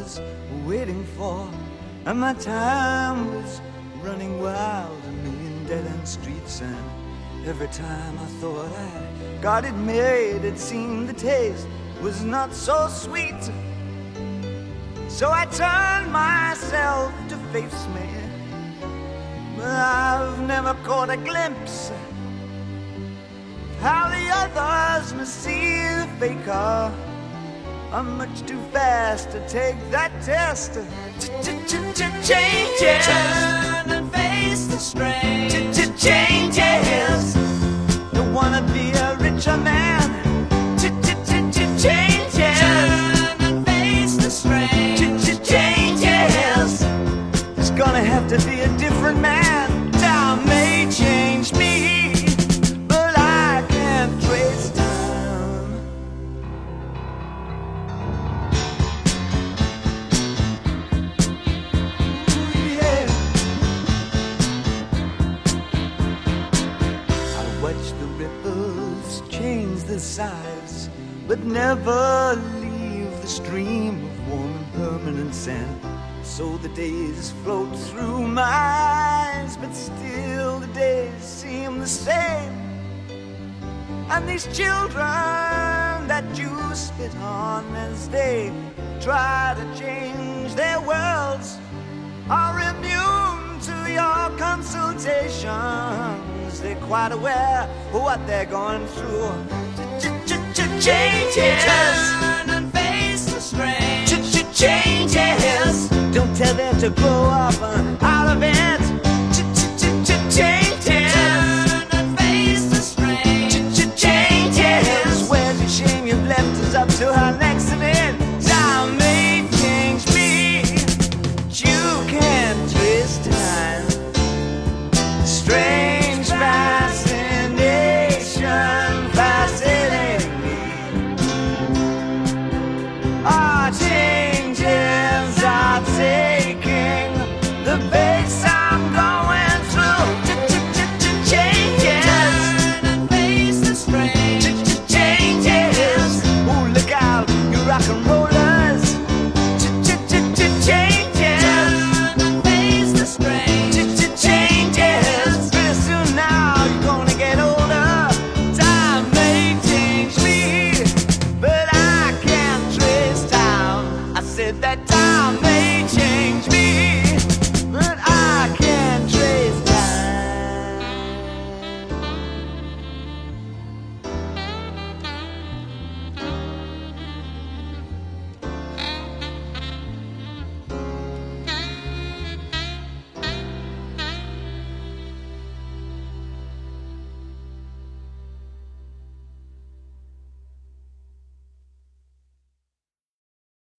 was waiting for, and my time was running wild, a million dead-end streets. And every time I thought I got it made, it seemed the taste was not so sweet. So I turned myself to face me, but I've never caught a glimpse how the others must see the faker. I'm much too fast to take that test. Changes, turn and face the strain. Changes, don't wanna be a richer man. Changes, turn and face the strain. Changes, it's gonna have to be a different man. Time may change me, but I can't trace time. Ooh, yeah. I watch the ripples change their size, but never leave the stream of warm and permanent sand. So the days float through my eyes, but still the days seem the same. And these children that you spit on as they try to change their worlds are immune to your consultations. They're quite aware of what they're going through. Changes, turn and face the strain. Changes, don't tell them to grow up out of it.